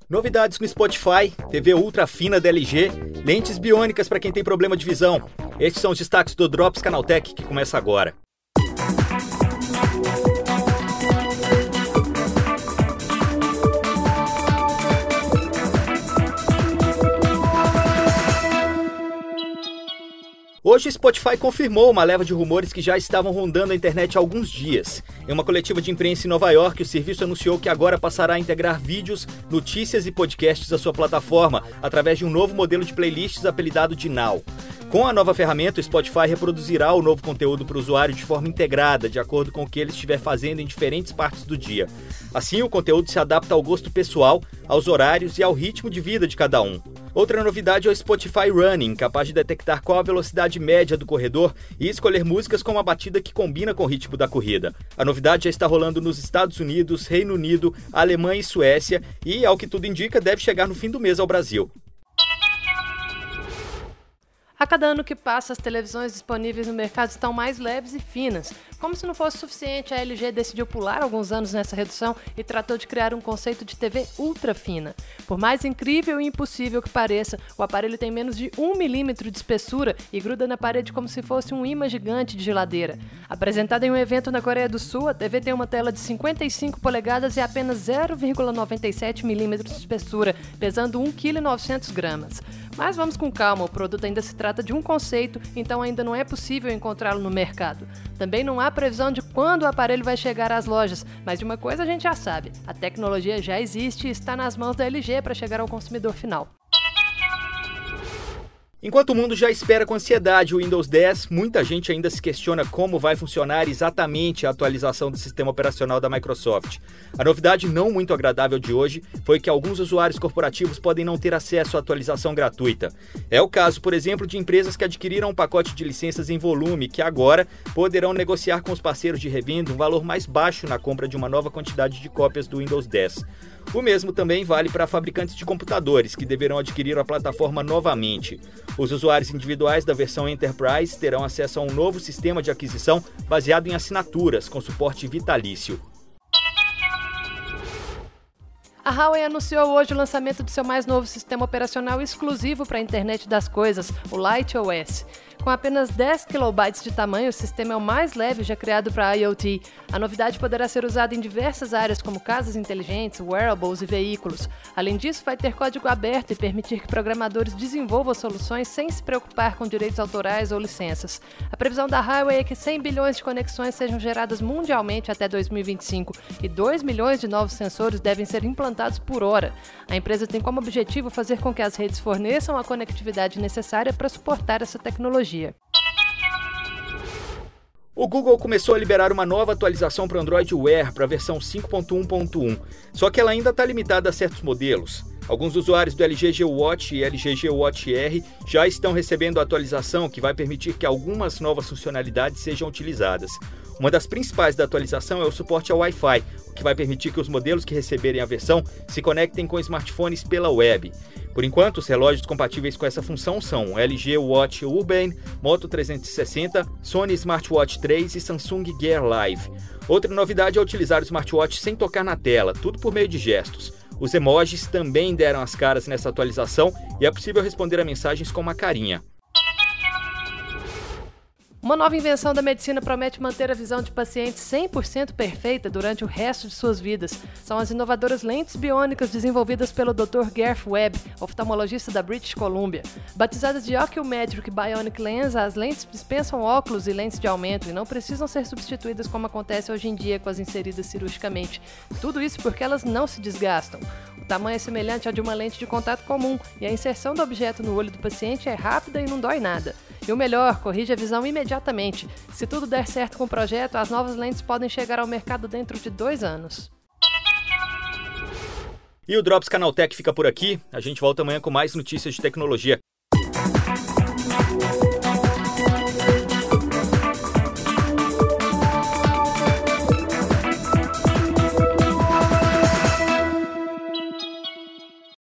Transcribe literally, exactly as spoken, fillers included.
Novidades no Spotify, T V ultra fina da L G, lentes biônicas para quem tem problema de visão. Estes são os destaques do Drops Canaltech, que começa agora. Hoje o Spotify confirmou uma leva de rumores que já estavam rondando a internet há alguns dias. Em uma coletiva de imprensa em Nova York, o serviço anunciou que agora passará a integrar vídeos, notícias e podcasts à sua plataforma, através de um novo modelo de playlists apelidado de Now. Com a nova ferramenta, o Spotify reproduzirá o novo conteúdo para o usuário de forma integrada, de acordo com o que ele estiver fazendo em diferentes partes do dia. Assim, o conteúdo se adapta ao gosto pessoal, aos horários e ao ritmo de vida de cada um. Outra novidade é o Spotify Running, capaz de detectar qual a velocidade média do corredor e escolher músicas com uma batida que combina com o ritmo da corrida. A novidade já está rolando nos Estados Unidos, Reino Unido, Alemanha e Suécia e, ao que tudo indica, deve chegar no fim do mês ao Brasil. A cada ano que passa, as televisões disponíveis no mercado estão mais leves e finas. Como se não fosse suficiente, a L G decidiu pular alguns anos nessa redução e tratou de criar um conceito de T V ultra fina. Por mais incrível e impossível que pareça, o aparelho tem menos de um milímetro de espessura e gruda na parede como se fosse um ímã gigante de geladeira. Apresentada em um evento na Coreia do Sul, a T V tem uma tela de cinquenta e cinco polegadas e apenas zero vírgula noventa e sete milímetros de espessura, pesando um vírgula novecentos gramas. Mas vamos com calma, o produto ainda se trata de um conceito, então ainda não é possível encontrá-lo no mercado. Também não há previsão de quando o aparelho vai chegar às lojas, mas de uma coisa a gente já sabe, a tecnologia já existe e está nas mãos da L G para chegar ao consumidor final. Enquanto o mundo já espera com ansiedade o Windows dez, muita gente ainda se questiona como vai funcionar exatamente a atualização do sistema operacional da Microsoft. A novidade não muito agradável de hoje foi que alguns usuários corporativos podem não ter acesso à atualização gratuita. É o caso, por exemplo, de empresas que adquiriram um pacote de licenças em volume que agora poderão negociar com os parceiros de revenda um valor mais baixo na compra de uma nova quantidade de cópias do Windows dez. O mesmo também vale para fabricantes de computadores, que deverão adquirir a plataforma novamente. Os usuários individuais da versão Enterprise terão acesso a um novo sistema de aquisição baseado em assinaturas, com suporte vitalício. A Huawei anunciou hoje o lançamento de seu mais novo sistema operacional exclusivo para a internet das coisas, o LightOS. Com apenas dez quilobytes de tamanho, o sistema é o mais leve já criado para IoT. A novidade poderá ser usada em diversas áreas, como casas inteligentes, wearables e veículos. Além disso, vai ter código aberto e permitir que programadores desenvolvam soluções sem se preocupar com direitos autorais ou licenças. A previsão da Huawei é que cem bilhões de conexões sejam geradas mundialmente até dois mil e vinte e cinco e dois milhões de novos sensores devem ser implantados por hora. A empresa tem como objetivo fazer com que as redes forneçam a conectividade necessária para suportar essa tecnologia. O Google começou a liberar uma nova atualização para o Android Wear para a versão cinco ponto um ponto um, só que ela ainda está limitada a certos modelos. Alguns usuários do L G G Watch e L G G Watch R já estão recebendo a atualização que vai permitir que algumas novas funcionalidades sejam utilizadas. Uma das principais da atualização é o suporte ao Wi-Fi, o que vai permitir que os modelos que receberem a versão se conectem com smartphones pela web. Por enquanto, os relógios compatíveis com essa função são o L G Watch Urbane, Moto trezentos e sessenta, Sony Smartwatch três e Samsung Gear Live. Outra novidade é utilizar o smartwatch sem tocar na tela, tudo por meio de gestos. Os emojis também deram as caras nessa atualização e é possível responder a mensagens com uma carinha. Uma nova invenção da medicina promete manter a visão de pacientes cem por cento perfeita durante o resto de suas vidas. São as inovadoras lentes biônicas desenvolvidas pelo doutor Gareth Webb, oftalmologista da British Columbia. Batizadas de Ocumetric Bionic Lens, as lentes dispensam óculos e lentes de aumento e não precisam ser substituídas como acontece hoje em dia com as inseridas cirurgicamente. Tudo isso porque elas não se desgastam. O tamanho é semelhante ao de uma lente de contato comum e a inserção do objeto no olho do paciente é rápida e não dói nada. E o melhor, corrige a visão imediatamente. Se tudo der certo com o projeto, as novas lentes podem chegar ao mercado dentro de dois anos. E o Drops Canaltech fica por aqui. A gente volta amanhã com mais notícias de tecnologia.